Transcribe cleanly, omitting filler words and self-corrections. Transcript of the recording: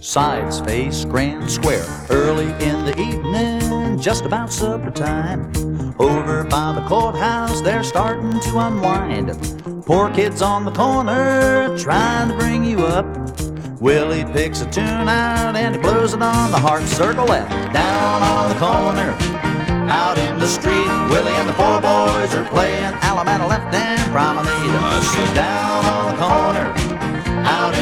Sides face grand square. Early in the evening, just about supper time. Over by the courthouse, they're starting to unwind. Poor kids on the corner trying to bring you up. Willie picks a tune out and he blows it on the harp. Circle left, down on the corner, out in the street. Willie and the four boys are playing Alameda Left and Promenade. Down on the corner, out in